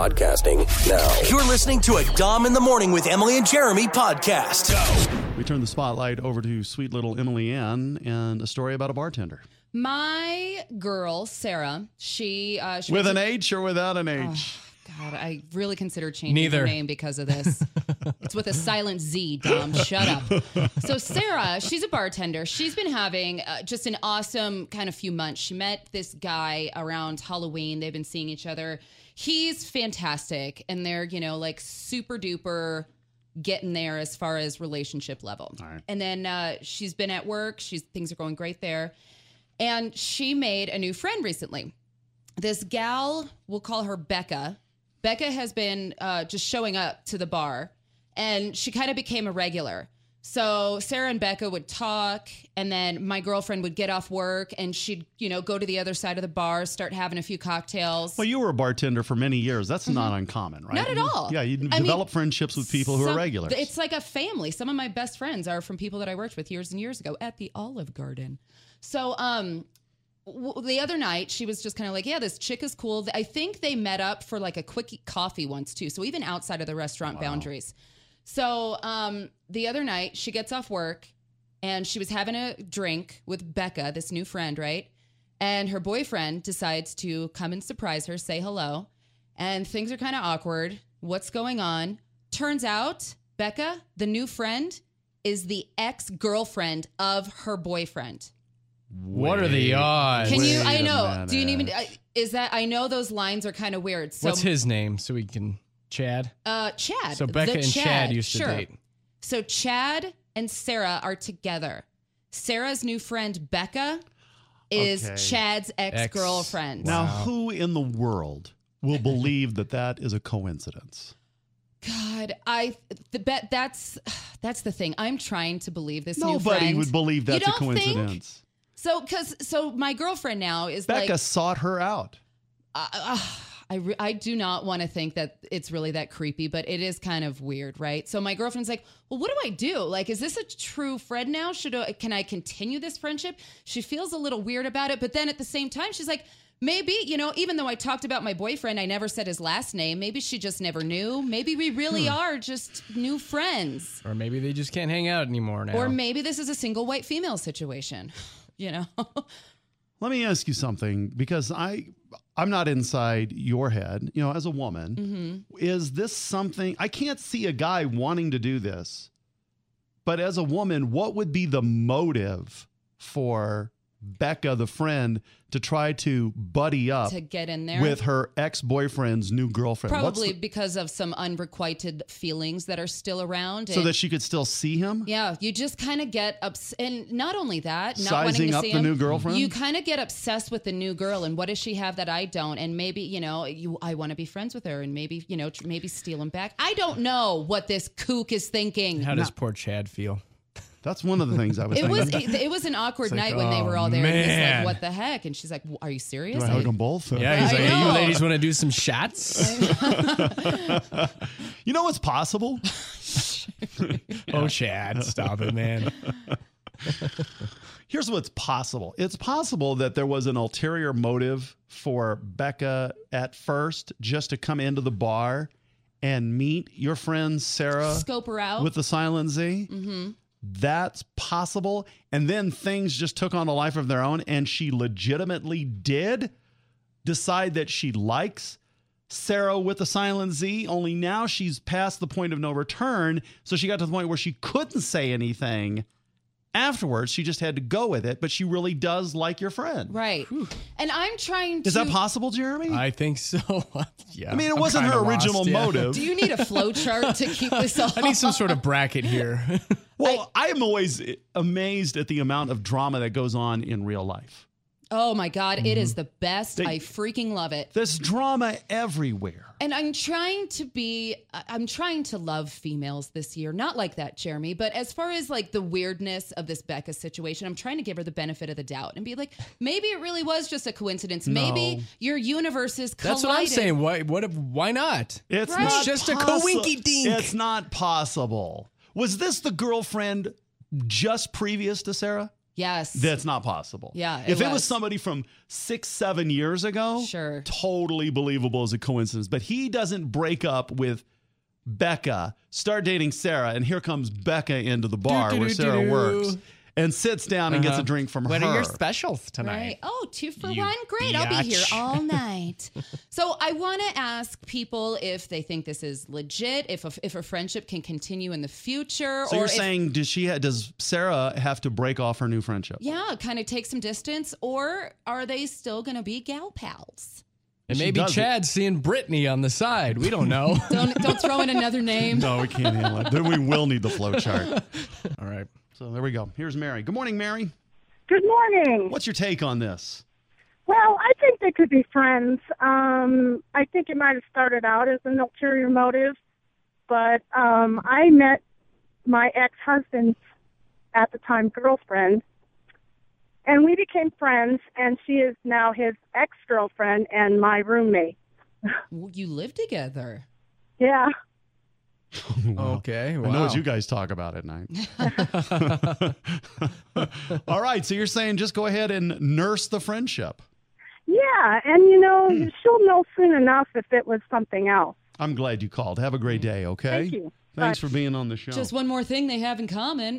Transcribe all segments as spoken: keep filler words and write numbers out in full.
podcasting now. You're listening to a Dom in the Morning with Emily and Jeremy podcast. Go. We turn the spotlight over to sweet little Emily Ann and a story about a bartender. My girl, Sarah, she... Uh, she With was an a- H or without an H? Oh, God, I really considered changing Neither. her name because of this. It's with a silent Z, Dom. Shut up. So Sarah, she's a bartender. She's been having uh, just an awesome kind of few months. She met this guy around Halloween. They've been seeing each other. He's fantastic. And they're, you know, like super duper getting there as far as relationship level. All right. And then uh, she's been at work. She's things are going great there. And she made a new friend recently. This gal, we'll call her Becca. Becca has been uh, just showing up to the bar, and she kind of became a regular. So Sarah and Becca would talk, and then my girlfriend would get off work, and she'd, you know, go to the other side of the bar, start having a few cocktails. Well, you were a bartender for many years. That's mm-hmm. not uncommon, right? Not at all. Yeah, you I develop mean, friendships with people who some, are regulars. It's like a family. Some of my best friends are from people that I worked with years and years ago at the Olive Garden. So, um... the other night, she was just kind of like, yeah, this chick is cool. I think they met up for like a quick coffee once too. So even outside of the restaurant wow. boundaries. So um, the other night, she gets off work and she was having a drink with Becca, this new friend, right? And her boyfriend decides to come and surprise her, say hello. And things are kind of awkward. What's going on? Turns out, Becca, the new friend, is the ex-girlfriend of her boyfriend. What are the odds? Can you, I know, do you even, is that, I know those lines are kind of weird. So, what's his name so we can, Chad? Uh, Chad. So Becca the and Chad, Chad used to sure. date. So Chad and Sarah are together. Sarah's new friend, Becca, is Okay. Chad's ex-girlfriend. Ex. Now, Wow. who in the world will believe that that is a coincidence? God, I the bet that's that's the thing. I'm trying to believe this new Nobody friend. would believe that's You a don't think? coincidence. So, because so my girlfriend now is Becca like, sought her out. uh, uh, I re- I do not want to think that it's really that creepy, but it is kind of weird, right? So my girlfriend's like, well, what do I do? Like, is this a true friend now? Should I, can I continue this friendship? She feels a little weird about it, but then at the same time, she's like, maybe, you know, even though I talked about my boyfriend, I never said his last name. Maybe she just never knew. Maybe we really are just new friends. Or maybe they just can't hang out anymore now. Or maybe this is a single white female situation. You know, Let me ask you something, because I, I'm not inside your head, you know, as a woman. mm-hmm. Is this something, I can't see a guy wanting to do this, but as a woman, what would be the motive for Becca, the friend, to try to buddy up to get in there with her ex-boyfriend's new girlfriend? Probably What's the, because of some unrequited feelings that are still around. so that she could still see him? Yeah, you just kind of get ups, and not only that, not wanting Sizing to up see the him, new girlfriend? You kind of get obsessed with the new girl, and what does she have that I don't? And maybe you know, you I want to be friends with her, and maybe you know, tr- maybe steal him back. I don't know what this kook is thinking. How does poor Chad feel? That's one of the things I was It thinking. was it, it was an awkward like, night when they were all oh, there. And he's man. like, "What the heck?" And she's like, "Are you serious?" Do I hug them both? Yeah, he's I like, hey, you know. ladies want to do some shots? You know what's possible? Oh, Chad, stop it, man. Here's what's possible. It's possible that there was an ulterior motive for Becca at first just to come into the bar and meet your friend Sarah Scope her out with the silent Z. Mm-hmm. That's possible. And then things just took on a life of their own, and she legitimately did decide that she likes Sarah with the silent Z, only now she's past the point of no return. So she got to the point where she couldn't say anything afterwards. She just had to go with it, but she really does like your friend. right. And I'm trying to. Is that possible, Jeremy? I think so. Yeah. I mean, it I'm wasn't her kinda original lost, yeah. motive. Do you need a flow chart to keep this all? I need some sort of bracket here. Well, I, am always amazed at the amount of drama that goes on in real life. Oh my God, it is the best. They- I freaking love it. There's drama everywhere. And I'm trying to be, I- I'm trying to love females this year. Not like that, Jeremy, but as far as like the weirdness of this Becca situation, I'm trying to give her the benefit of the doubt and be like, maybe it really was just a coincidence. No. Maybe your universes collided. That's what I'm saying. Why? What? If, why not? It's Right. not It's just a possi- coinky-dink. It's not possible. Was this the girlfriend just previous to Sarah? Yes. That's not possible. Yeah, it If it was was. somebody from six, seven years ago, Sure. totally believable as a coincidence. But he doesn't break up with Becca, start dating Sarah, and here comes Becca into the bar Do, do, where do, Sarah do. works and sits down and gets a Uh-huh. drink from What her. are your specials tonight? Right. Oh, two for You one. Great. I'll be here biatch. all night. So I want to ask people if they think this is legit, if a, if a friendship can continue in the future. So or you're if, saying does she ha- does Sarah have to break off her new friendship? yeah, kind of take some distance, or are they still going to be gal pals? And She maybe doesn't. Chad's seeing Brittany on the side. We don't know. Don't don't throw in another name. No, we can't handle it. Then we will need the flow chart. All right. So there we go. Here's Mary. Good morning, Mary. Good morning. What's your take on this? Well, I think they could be friends. Um, I think it might have started out as an ulterior motive, but um, I met my ex-husband's, at the time, girlfriend, and we became friends, and she is now his ex-girlfriend and my roommate. Well, you live together. Yeah. Wow. Okay. I know what wow. you guys talk about at night. All right. So you're saying just go ahead and nurse the friendship. Yeah, and, you know, she'll know soon enough if it was something else. I'm glad you called. Have a great day, okay? Thank you. Thanks Bye. for being on the show. Just one more thing they have in common.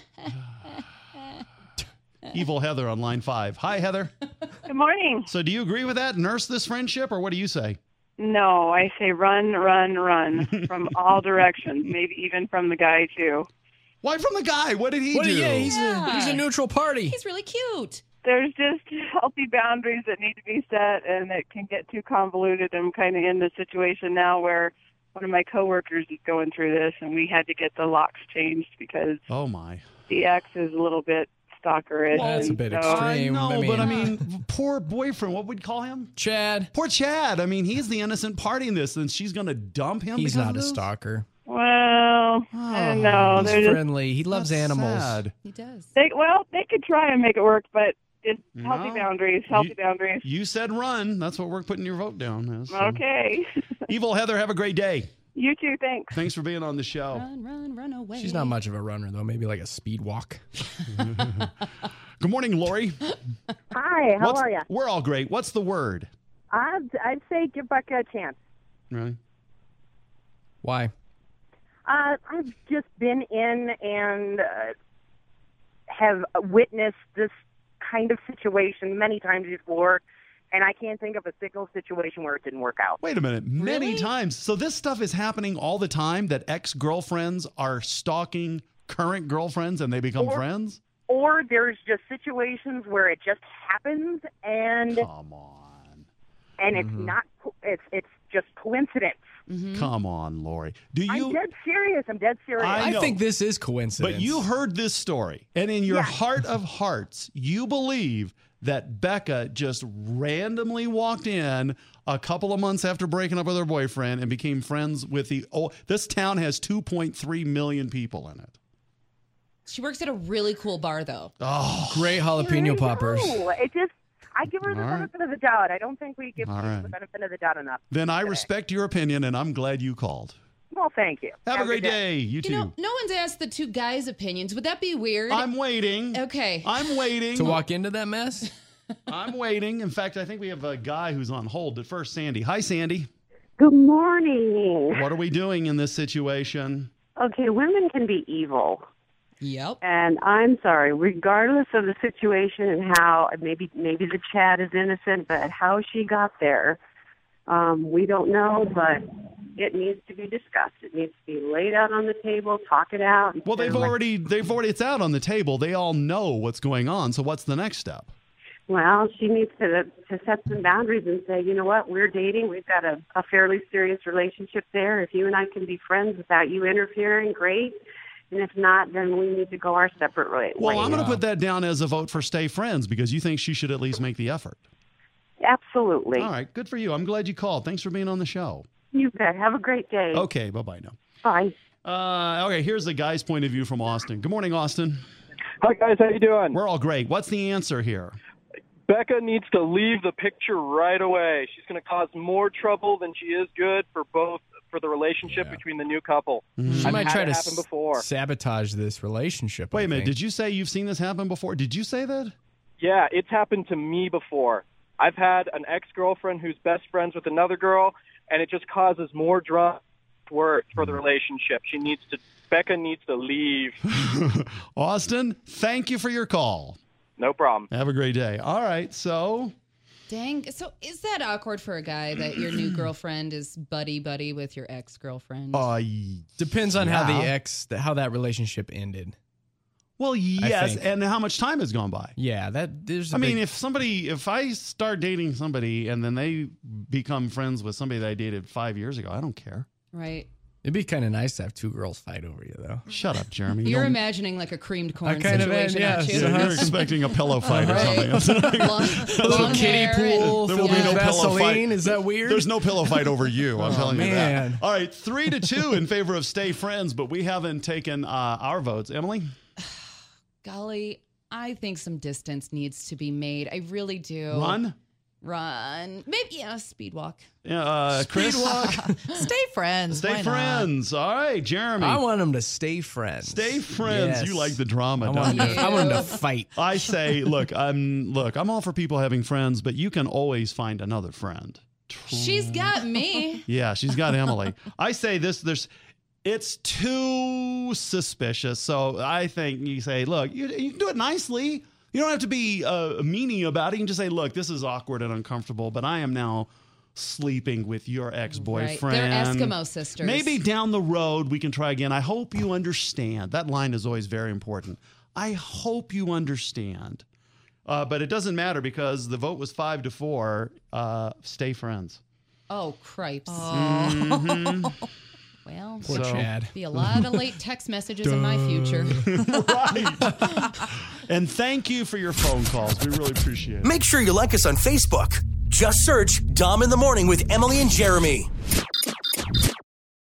Evil Heather on line five. Hi, Heather. Good morning. So do you agree with that? Nurse this friendship, or what do you say? No, I say run, run, run from all directions, maybe even from the guy, too. Why from the guy? What did he What, do? yeah, he's, Yeah. A, he's a neutral party. He's really cute. There's just healthy boundaries that need to be set, and it can get too convoluted. I'm kind of in the situation now where one of my coworkers is going through this, and we had to get the locks changed because Oh, my. the ex is a little bit stalkerish. That's a and bit so- extreme. I know, I mean- but I mean, poor boyfriend. What would we call him? Chad, Poor Chad. I mean, he's the innocent party in this, and she's going to dump him he's because not of a this? stalker. Well, I don't know. He's They're just, friendly. He loves That's animals. sad. He does. they, well, they could try and make it work, but it's healthy No. boundaries, healthy You- boundaries. You said run. That's what we're putting your vote down as. So. Okay. Evil Heather, have a great day. You too, thanks. Thanks for being on the show. Run, run, run away. She's not much of a runner, though. Maybe like a speed walk. Good morning, Lori. Hi, how What's- are you? We're all great. What's the word? I'd, I'd say give Becca a chance. Really? Why? Uh, I've just been in and uh, have witnessed this kind of situation many times before, and I can't think of a single situation where it didn't work out. Wait a minute. Many Really? times. So this stuff is happening all the time that ex-girlfriends are stalking current girlfriends and they become Or- friends? Or there's just situations where it just happens, and Come on. and it's not co- it's it's just coincidence. Come on, Lori. Do you I'm dead serious. I'm dead serious. I I know. think this is coincidence. But you heard this story, and in your Yeah. heart of hearts, you believe that Becca just randomly walked in a couple of months after breaking up with her boyfriend and became friends with the. Oh, this town has two point three million people in it. She works at a really cool bar, though. Oh, Great jalapeno poppers. No, it just I give her the All right. benefit of the doubt. I don't think we give All people right. the benefit of the doubt enough. then I respect your opinion, and I'm glad you called. Well, thank you. Have, a good great day. You too. You know, no one's asked the two guys' opinions. Would that be weird? I'm waiting. Okay. I'm waiting. To walk into that mess? I'm waiting. In fact, I think we have a guy who's on hold. But first, Sandy. Hi, Sandy. Good morning. What are we doing in this situation? Okay, women can be evil. Yep. And I'm sorry, regardless of the situation and how maybe maybe the Chad is innocent, but how she got there, um, we don't know, but it needs to be discussed. It needs to be laid out on the table, talk it out. Well, they've already, they've already, it's out on the table. They all know what's going on. So what's the next step? Well, she needs to to set some boundaries and say, you know what, we're dating. We've got a, a fairly serious relationship there. If you and I can be friends without you interfering, great. And if not, then we need to go our separate ways. Well, I'm going to put that down as a vote for stay friends because you think she should at least make the effort. Absolutely. All right. Good for you. I'm glad you called. Thanks for being on the show. You bet. Have a great day. Okay. Bye-bye now. Bye. Uh, okay. Here's the guy's point of view from Austin. Good morning, Austin. Hi, guys. How you doing? We're all great. What's the answer here? Becca needs to leave the picture right away. She's going to cause more trouble than she is good for both for the relationship Yeah. between the new couple. She I've might had try it to happen s- before. sabotage this relationship. Wait I a minute. think. Did you say you've seen this happen before? Did you say that? Yeah, it's happened to me before. I've had an ex-girlfriend who's best friends with another girl, and it just causes more drama for the relationship. She needs to, Becca needs to leave. Austin, thank you for your call. No problem. Have a great day. All right, so Dang. So is that awkward for a guy that your new girlfriend is buddy buddy with your ex girlfriend? uh, Depends on how the yeah. ex, how that relationship ended. Well, yes, think. and how much time has gone by. Yeah, that there's. a I mean, big- if somebody, if I start dating somebody and then they become friends with somebody that I dated five years ago, I don't care. Right. it'd be kind of nice to have two girls fight over you, though. Shut up, Jeremy. You're You'll- imagining like a creamed corn I kind of am, situation, yes. aren't you? Yeah, you're expecting a pillow fight or Right. something. long, A little long kiddie hair pool and- There will be filled no with pillow fight. Vaseline. Is that weird? There's no pillow fight over you. I'm Oh, telling you man. that. All right, three to two in favor of stay friends, but we haven't taken uh, our votes. Emily? Golly, I think some distance needs to be made. I really do. Run? Run. Maybe, yeah, speed walk. Uh, Chris? Stay friends. Stay Why not? friends. All right, Jeremy. I want them to stay friends. Stay friends. Yes. You like the drama, I don't want, you? them to, I want them to fight. I say, look, I'm look, I'm all for people having friends, but you can always find another friend. She's got me. Yeah, she's got Emily. I say this, there's it's too suspicious. So I think you say, look, you, you can do it nicely. You don't have to be uh, meanie about it. You can just say, look, this is awkward and uncomfortable, but I am now sleeping with your ex-boyfriend. Right. They're Eskimo sisters. Maybe down the road we can try again. I hope you understand. That line is always very important. I hope you understand. Uh, but it doesn't matter because the vote was five to four. Uh, stay friends. Oh, cripes. Mhm. Well, Poor So- Chad. be a lot of late text messages in my future. Right. And thank you for your phone calls. We really appreciate it. Make sure you like us on Facebook. Just search Dom in the Morning with Emily and Jeremy.